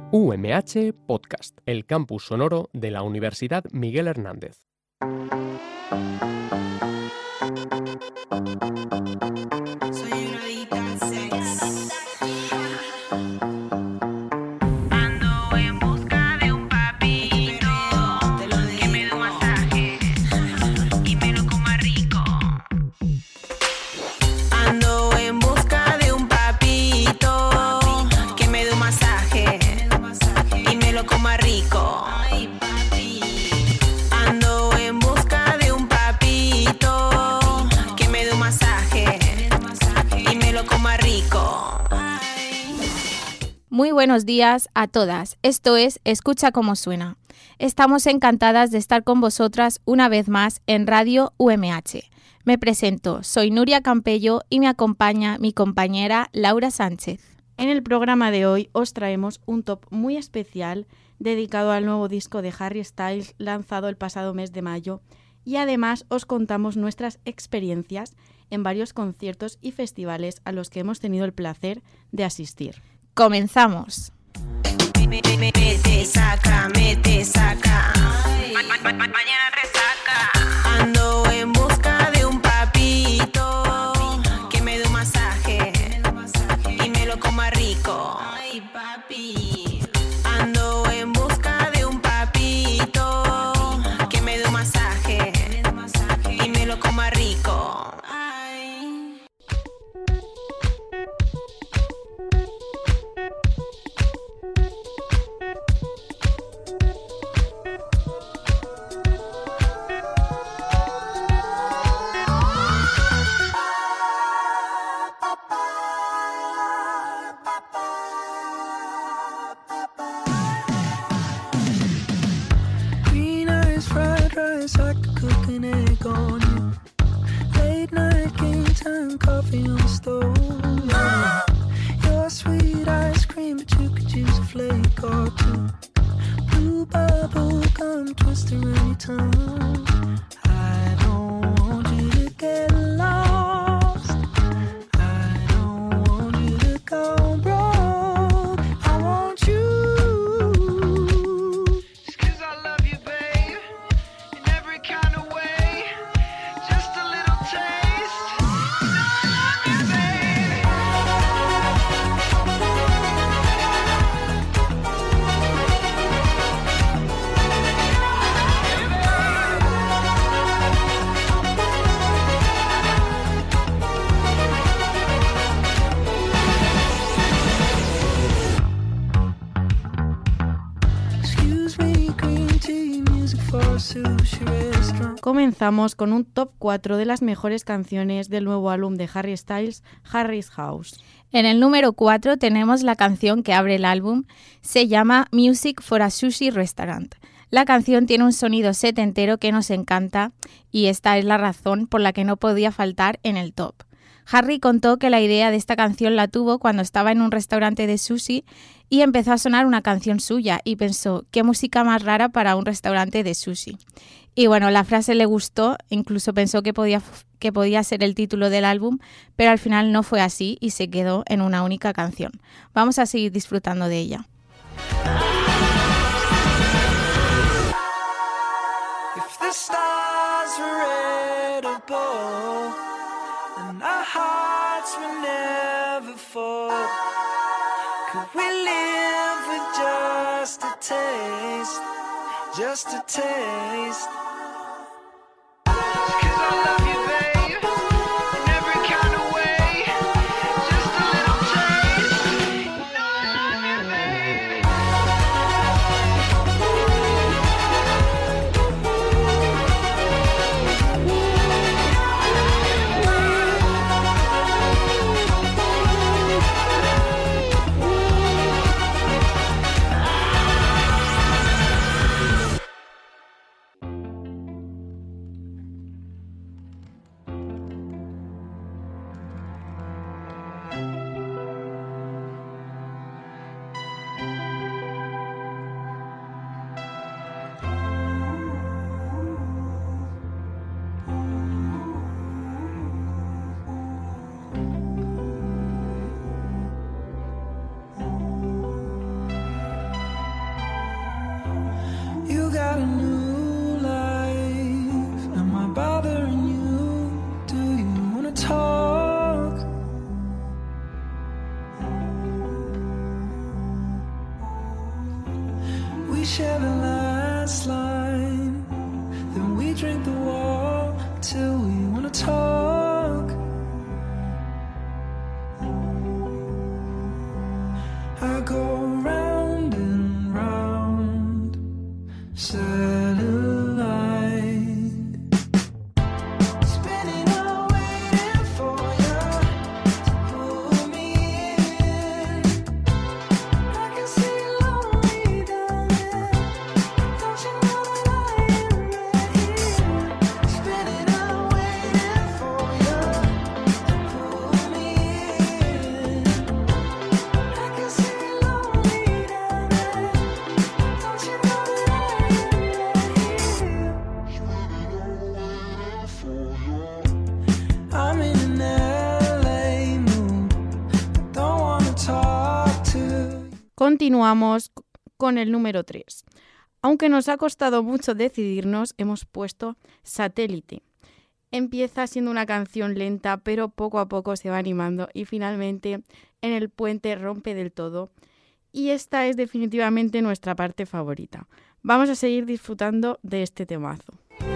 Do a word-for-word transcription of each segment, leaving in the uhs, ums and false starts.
U M H Podcast, el campus sonoro de la Universidad Miguel Hernández. Muy buenos días a todas. Esto es Escucha cómo suena. Estamos encantadas de estar con vosotras una vez más en Radio U M H. Me presento, soy Nuria Campello y me acompaña mi compañera Laura Sánchez. En el programa de hoy os traemos un top muy especial dedicado al nuevo disco de Harry Styles lanzado el pasado mes de mayo y además os contamos nuestras experiencias en varios conciertos y festivales a los que hemos tenido el placer de asistir. ¡Comenzamos! Mete, saca, mete, saca. Ma- ma- ma- mañana resaca. Ando en busca de un papito que me dé un masaje y me lo coma rico. Ay, papi. Ando en busca de un papito que me dé un masaje y me lo coma rico. I could cook an egg on you. Late night game time coffee on the stove. Yeah. Your sweet ice cream, but you could use a flake or two. Blue bubble gum twist around your tongue. I don't want you to get lost. I don't want you to go broke. I want you. Comenzamos con un top cuatro de las mejores canciones del nuevo álbum de Harry Styles, Harry's House. En el número cuatro tenemos la canción que abre el álbum, se llama Music for a Sushi Restaurant. La canción tiene un sonido setentero que nos encanta y esta es la razón por la que no podía faltar en el top. Harry contó que la idea de esta canción la tuvo cuando estaba en un restaurante de sushi y empezó a sonar una canción suya y pensó, ¿qué música más rara para un restaurante de sushi? Y bueno, la frase le gustó, incluso pensó que podía, que podía ser el título del álbum, pero al final no fue así y se quedó en una única canción. Vamos a seguir disfrutando de ella. If the stars were edible, and our hearts will never fall, could we live with just a taste, just a taste? 'Cause I love you, babe, in every kind of way, just a little taste, you know I love you, babe. share the last line, then we drink the wall till we wanna talk. I go round and round, satellite, spinning out waiting for you to pull me in. I can see lonely down there, don't you know that I am right here, spinning out waiting for you to pull me in. I can see lonely down there, don't you know that I am right here. I'm in an L A mood, don't wanna talk to. Continuamos con el número tres. Aunque nos ha costado mucho decidirnos, hemos puesto Satélite. Empieza siendo una canción lenta, pero poco a poco se va animando y finalmente en el puente rompe del todo. Y esta es definitivamente nuestra parte favorita. Vamos a seguir disfrutando de este temazo.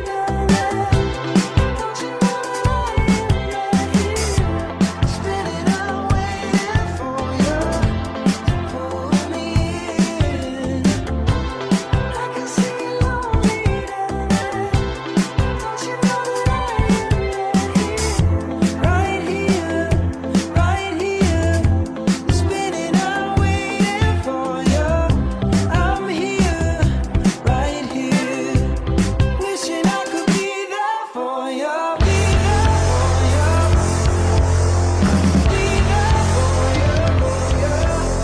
Spinning out waiting for you to pull me in. I can see lonely down there, don't you know that I am right here, right here, spinning out waiting for you. I'm here, right here, wishing I could be there for you, be there for you, be there for you, for you.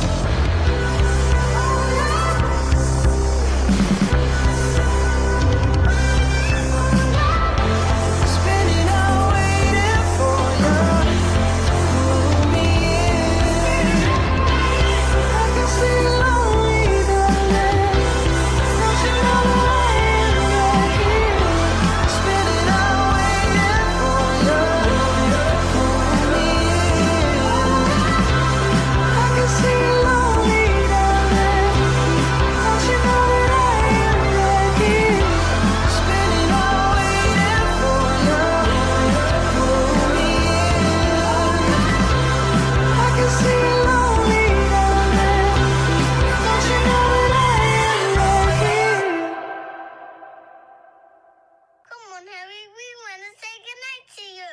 Spinning out waiting for you to pull me in. I can see lonely down there, don't you know that I am right here, spinning out waiting for you to pull me in. I can see lonely down there, don't you know that I am right here, spinning out waiting for you to pull me in. I can see lonely down there, don't you know that I am right here. Come on, Harry, we want to say goodnight to you.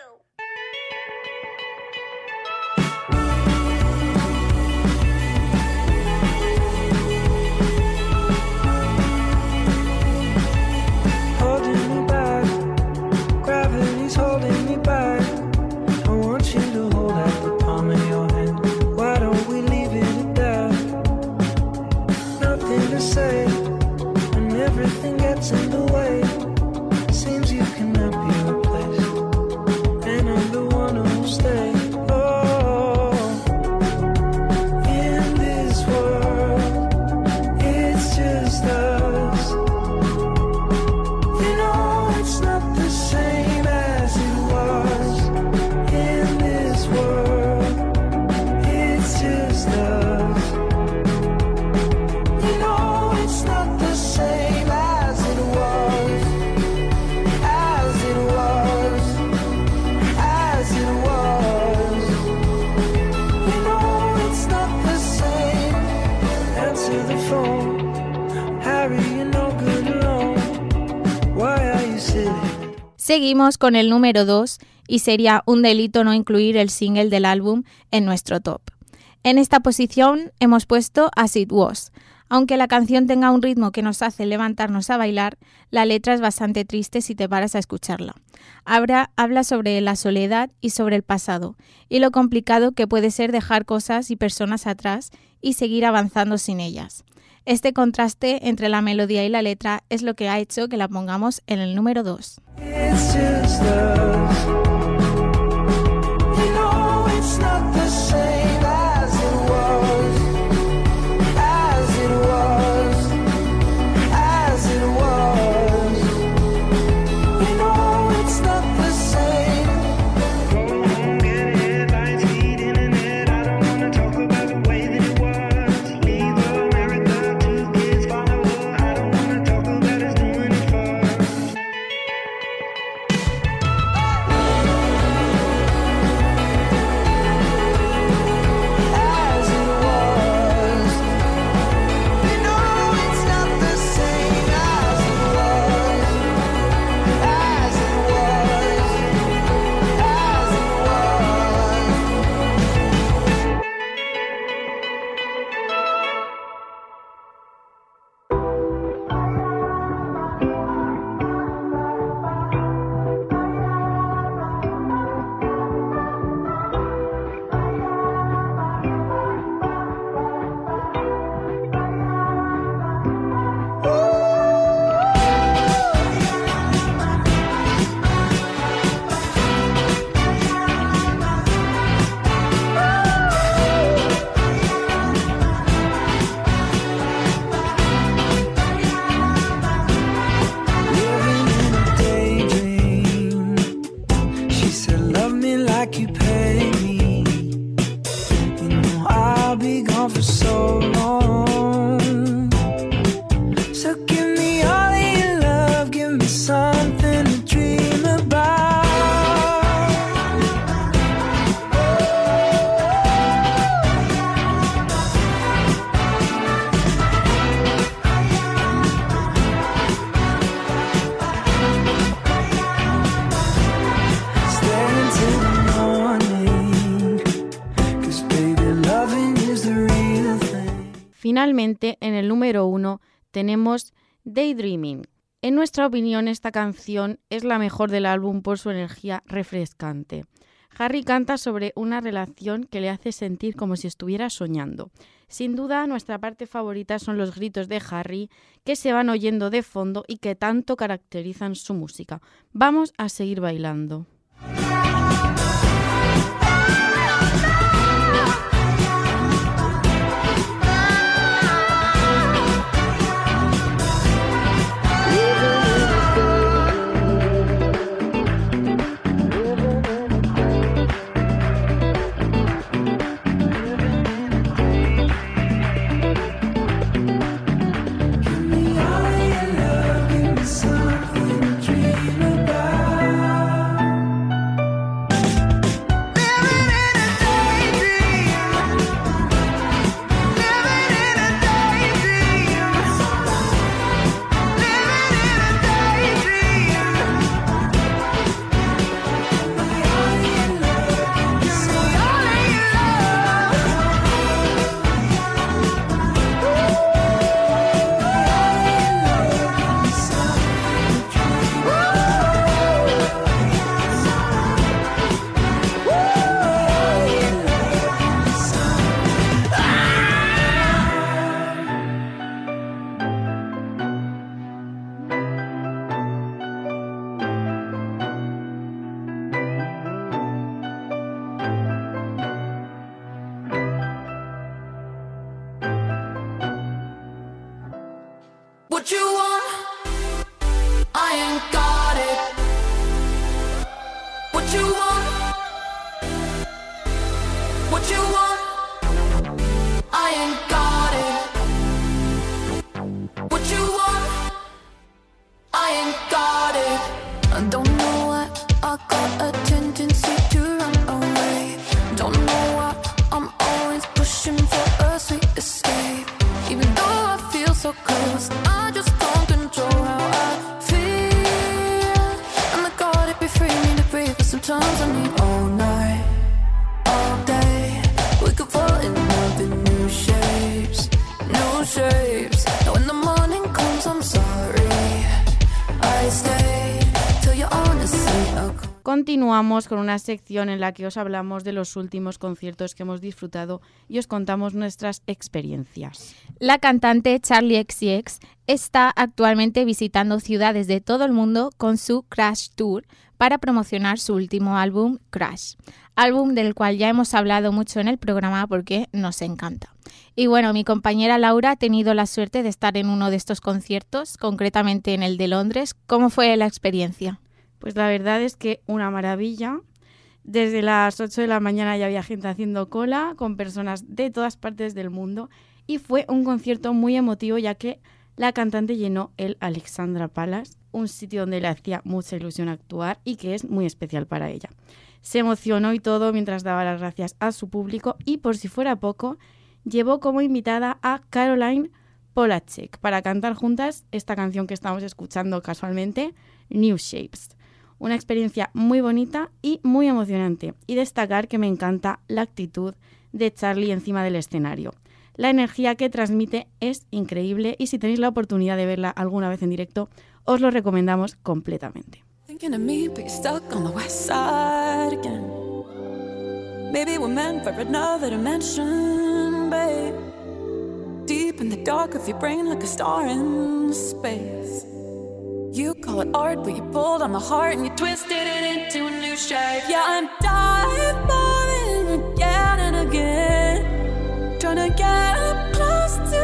Holding me back, gravity's holding me back. I want you to hold out the palm of your hand. Why don't we leave it at that? Nothing to say, and everything gets in the way. Seems you cannot be replaced, and I'm the one who'll stay. Oh, in this world, it's just us. You know it's not the same as it was. In this world, it's just us. You know it's not the same as it was. As it was. As it was. You know it's not the same. Answer the phone. Harry, you're no good alone. Why are you sitting? Seguimos con el número dos y sería un delito no incluir el single del álbum en nuestro top. En esta posición hemos puesto As It Was. Aunque la canción tenga un ritmo que nos hace levantarnos a bailar, la letra es bastante triste si te paras a escucharla. Habla, habla sobre la soledad y sobre el pasado, y lo complicado que puede ser dejar cosas y personas atrás y seguir avanzando sin ellas. Este contraste entre la melodía y la letra es lo que ha hecho que la pongamos en el número dos. It's just us. You know it's not the same as it was. As it was. As it was. You know it's not the same. Go home, get headlines, feed internet. I don't wanna talk about the way that it was. Leave America, two kids, follow her. I be gone for so long. So give me all of your love, give me something to dream about. Stay until the morning, 'cause baby, loving is the real thing. Finalmente, en el número uno tenemos Daydreaming. En nuestra opinión, esta canción es la mejor del álbum por su energía refrescante. Harry canta sobre una relación que le hace sentir como si estuviera soñando. Sin duda, nuestra parte favorita son los gritos de Harry que se van oyendo de fondo y que tanto caracterizan su música. Vamos a seguir bailando. What you want? I ain't got it. What you want? What you want? I ain't got it. What you want? I ain't got it. I don't know why I got a tendency to run away. Don't know why I'm always pushing for a sweet escape. Even though I feel so close, I just can't control how I feel. And I gotta be free, need to breathe, but sometimes I need all night, all day. We could fall in love in new shapes, new shapes. Now when the morning comes, I'm sorry I stayed till you're honestly okay. Continuamos con una sección en la que os hablamos de los últimos conciertos que hemos disfrutado y os contamos nuestras experiencias. La cantante Charli X C X está actualmente visitando ciudades de todo el mundo con su Crash Tour para promocionar su último álbum, Crash, álbum del cual ya hemos hablado mucho en el programa porque nos encanta. Y bueno, mi compañera Laura ha tenido la suerte de estar en uno de estos conciertos, concretamente en el de Londres. ¿Cómo fue la experiencia? Pues la verdad es que una maravilla. Desde las ocho de la mañana ya había gente haciendo cola con personas de todas partes del mundo y fue un concierto muy emotivo ya que la cantante llenó el Alexandra Palace, un sitio donde le hacía mucha ilusión actuar y que es muy especial para ella. Se emocionó y todo mientras daba las gracias a su público y por si fuera poco, llevó como invitada a Caroline Polachek para cantar juntas esta canción que estamos escuchando casualmente, New Shapes. Una experiencia muy bonita y muy emocionante. Y destacar que me encanta la actitud de Charli encima del escenario. La energía que transmite es increíble y si tenéis la oportunidad de verla alguna vez en directo, os lo recomendamos completamente. Thinking of me, but you're stuck on the west side again. Maybe we're meant for another dimension, babe. Deep in the dark of your brain like a star in space. You call it art, but you pulled on my heart and you twisted it into a new shape. Yeah, I'm dive bombing again and again, trying to get up close to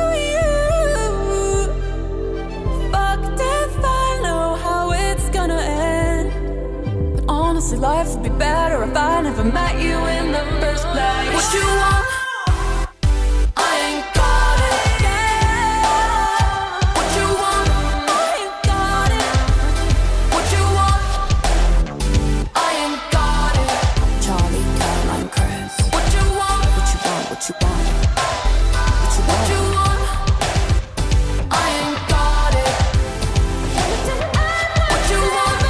you. Fucked if I know how it's gonna end. But honestly, life would be better if I never met you in the first place. What you want? you want? What you want? What you want? I ain't got it. What you want?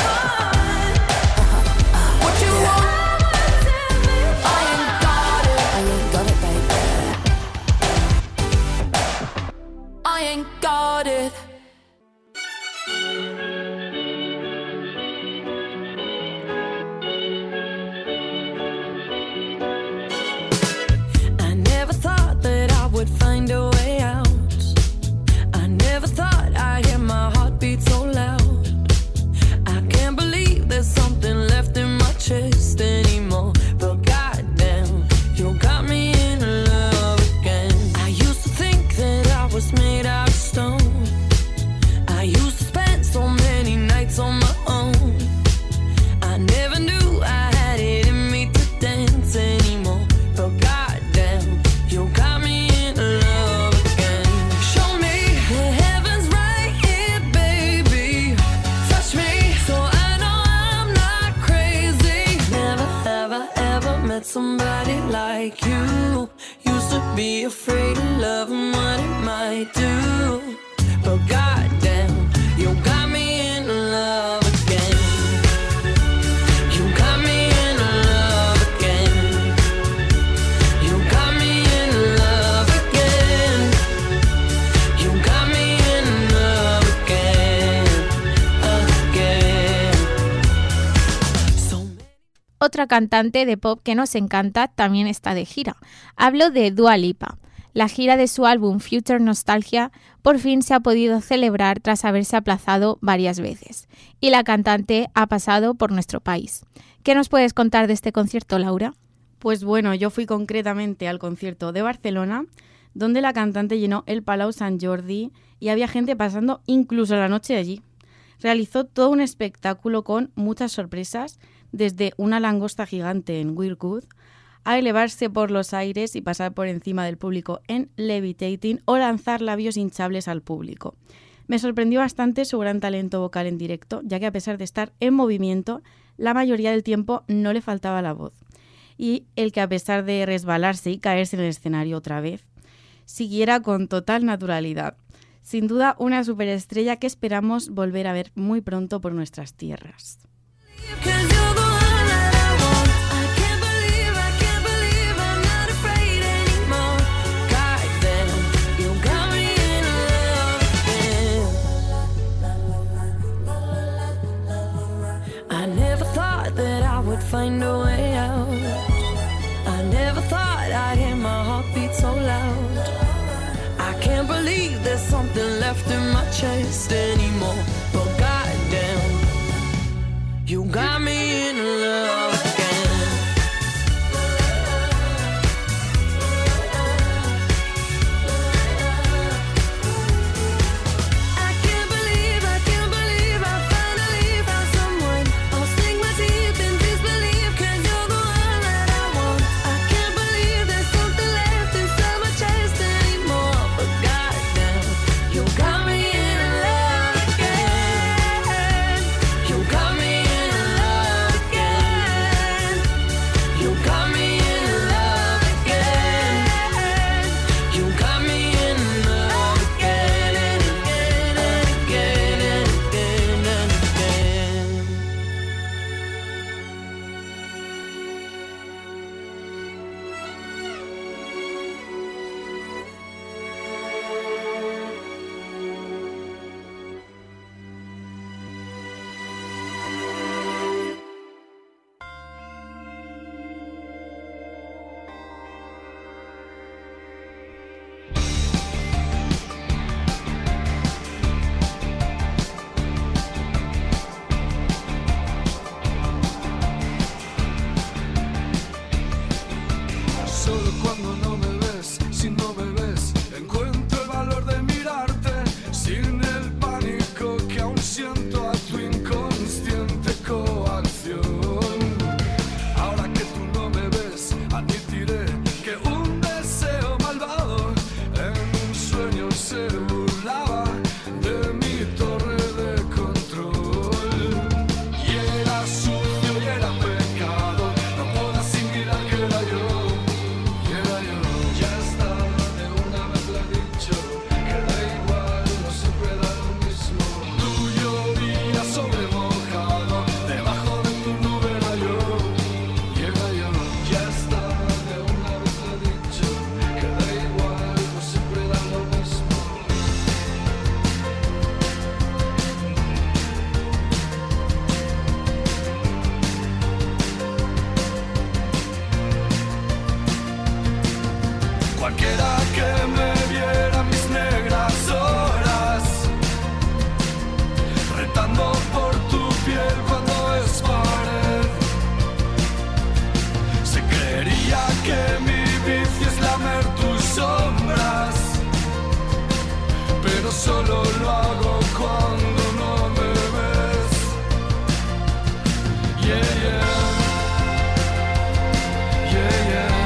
Uh-huh. What you want? I ain't got it. I ain't got it, baby. I ain't got it. Would find a way out. I never thought I'd hear my heartbeat so loud. I can't believe there's something left in my chest anymore. But goddamn, you got me in love again. I used to think that I was made out of stone. I used to spend so many nights on my own. I never knew I had it in me to dance anymore. But goddamn, you got me. Somebody like you. Used to be afraid of love and what it might do. But goddamn, you got me in love again. You got me in love again. You got me in love again. You got me in love again. Again. So many. Otra cantante de pop que nos encanta también está de gira. Hablo de Dua Lipa. La gira de su álbum Future Nostalgia por fin se ha podido celebrar tras haberse aplazado varias veces. Y la cantante ha pasado por nuestro país. ¿Qué nos puedes contar de este concierto, Laura? Pues bueno, yo fui concretamente al concierto de Barcelona, donde la cantante llenó el Palau Sant Jordi y había gente pasando incluso la noche allí. Realizó todo un espectáculo con muchas sorpresas, desde una langosta gigante en Wirkud a elevarse por los aires y pasar por encima del público en levitating o lanzar labios hinchables al público. Me sorprendió bastante su gran talento vocal en directo, ya que a pesar de estar en movimiento, la mayoría del tiempo no le faltaba la voz. Y el que a pesar de resbalarse y caerse en el escenario otra vez, siguiera con total naturalidad. Sin duda, una superestrella que esperamos volver a ver muy pronto por nuestras tierras. Find a way out. I never thought I'd hear my heartbeat so loud. I can't believe there's something left in my chest anymore. But goddamn, you got me in love again. Era yo, y era yo. Cualquiera que me viera mis negras horas, retando por tu piel cuando es pared, se creería que mi vicio es lamer tus sombras, pero solo lo hago cuando no me ves. Yeah, yeah. Yeah, yeah.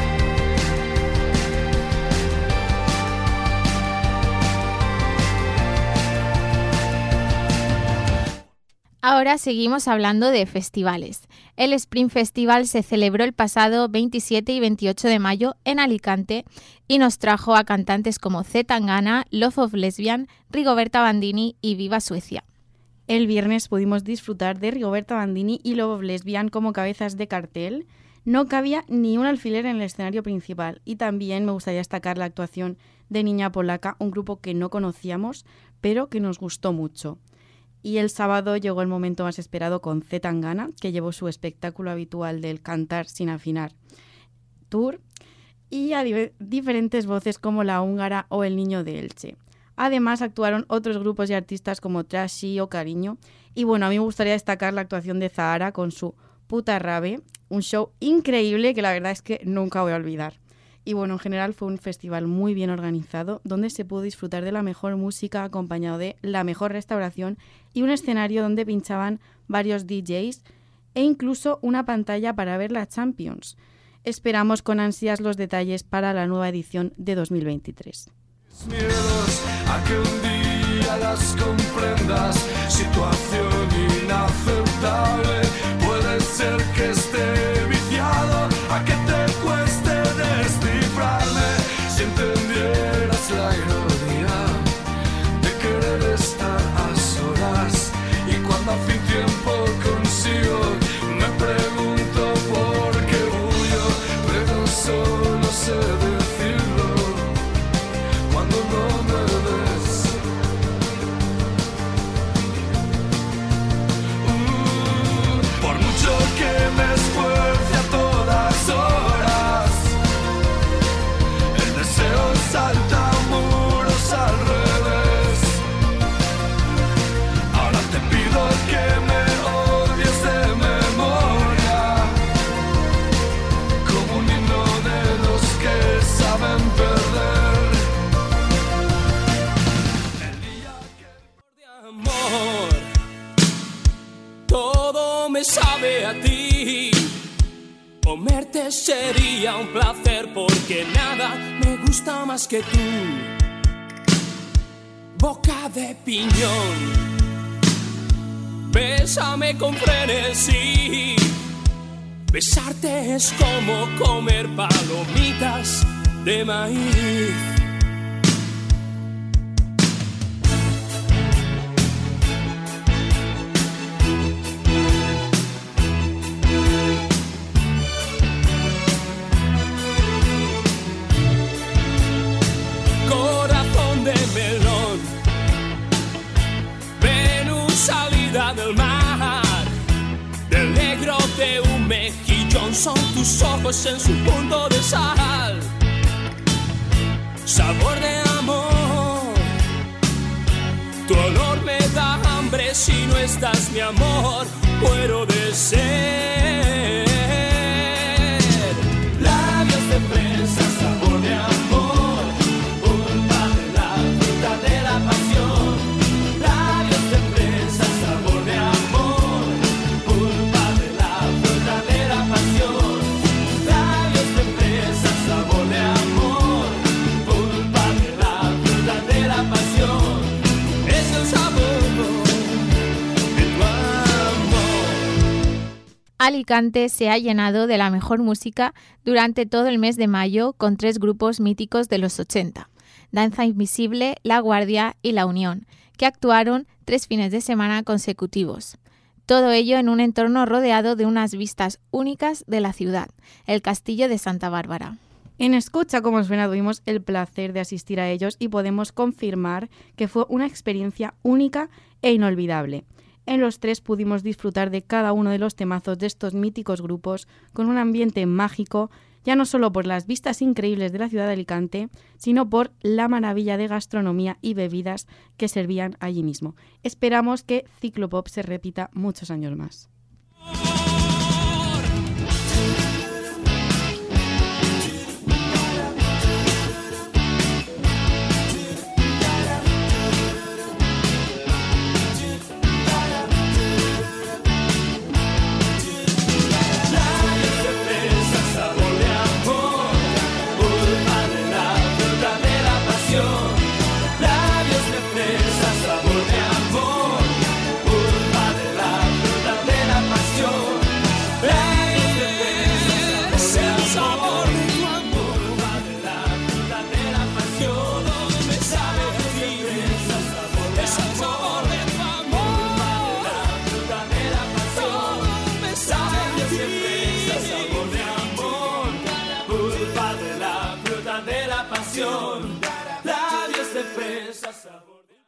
Ahora seguimos hablando de festivales. El Spring Festival se celebró el pasado veintisiete y veintiocho de mayo en Alicante y nos trajo a cantantes como C. Tangana, Love of Lesbian, Rigoberta Bandini y Viva Suecia. El viernes pudimos disfrutar de Rigoberta Bandini y Love of Lesbian como cabezas de cartel. No cabía ni un alfiler en el escenario principal y también me gustaría destacar la actuación de Niña Polaca, un grupo que no conocíamos pero que nos gustó mucho. Y el sábado llegó el momento más esperado con C. Tangana, que llevó su espectáculo habitual del Cantar sin afinar tour, y a di- diferentes voces como La Húngara o El Niño de Elche. Además actuaron otros grupos y artistas como Trashy o Cariño. Y bueno, a mí me gustaría destacar la actuación de Zahara con su Puta Rave, un show increíble que la verdad es que nunca voy a olvidar. Y bueno, en general fue un festival muy bien organizado, donde se pudo disfrutar de la mejor música acompañado de la mejor restauración y un escenario donde pinchaban varios D Js e incluso una pantalla para ver la Champions. Esperamos con ansias los detalles para la nueva edición de dos mil veintitrés. Miedos a que un día las comprendas, situación inaceptable, puede ser que esté viciado, a que te cueste descifrarme, si entendieras la ironía de querer estar a solas, y cuando al fin tiempo consigo, me pregunto por qué huyo, pero solo sé decirlo cuando no me ves. Uh, por mucho que me esfuerce a todas horas, el deseo salta muros al revés. Ahora te pido que me odies de memoria, como un himno de los que saben perder. Amor, todo me sabe a ti. Comerte sería un placer porque nada me gusta más que tú. Boca de piñón, bésame con frenesí. Besarte es como comer palomitas de maíz. Corazón de melón, Venus salida del mar, del negro de un mejillón son tus ojos en su punto de sal. Sabor de amor, tu olor me da hambre, si no estás mi amor, muero de sed. Labios de fresa, sabor de amor, pulpa de la fruta de la pasión. Labios de fresa, sabor de amor, pulpa de la fruta de la pasión. Labios de fresa, sabor de amor, pulpa de la fruta de la pasión. Es el sabor de tu amor. Alicante se ha llenado de la mejor música durante todo el mes de mayo con tres grupos míticos de los ochenta, Danza Invisible, La Guardia y La Unión, que actuaron tres fines de semana consecutivos. Todo ello en un entorno rodeado de unas vistas únicas de la ciudad, el Castillo de Santa Bárbara. En Escucha Cómo Suena tuvimos el placer de asistir a ellos y podemos confirmar que fue una experiencia única e inolvidable. En los tres pudimos disfrutar de cada uno de los temazos de estos míticos grupos con un ambiente mágico ya no solo por las vistas increíbles de la ciudad de Alicante, sino por la maravilla de gastronomía y bebidas que servían allí mismo. Esperamos que Ciclopop se repita muchos años más. Labios de fresa, sabor de...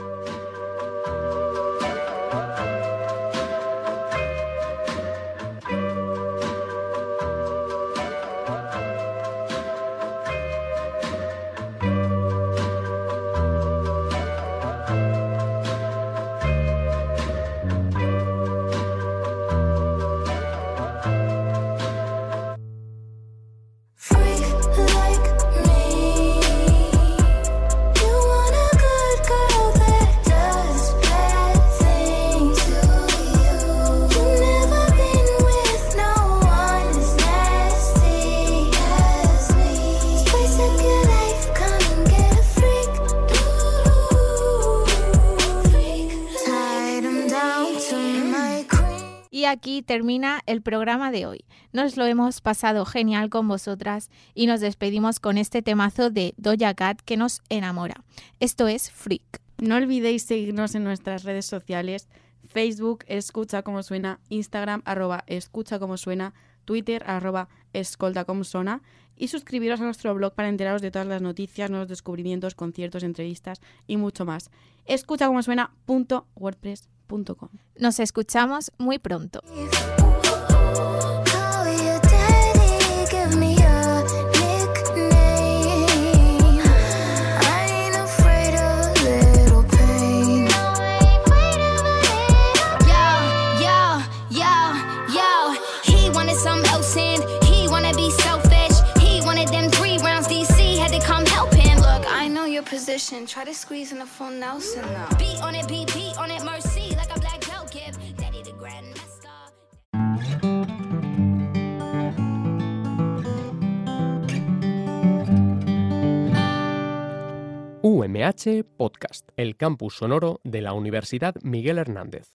Y aquí termina el programa de hoy. Nos lo hemos pasado genial con vosotras y nos despedimos con este temazo de Doja Cat que nos enamora. Esto es Freak. No olvidéis seguirnos en nuestras redes sociales, Facebook, Escucha Como Suena, Instagram, arroba Escucha Como Suena, Twitter, arroba Escolta Como Sona, y suscribiros a nuestro blog para enteraros de todas las noticias, nuevos descubrimientos, conciertos, entrevistas y mucho más. escucha como suena punto wordpress punto com. Nos escuchamos muy pronto. Position. Try to squeeze in the full Nelson now. Beat on it, beat, beat on it, mercy. Like a black belt, give daddy the grand master. U M H Podcast, el campus sonoro de la Universidad Miguel Hernández.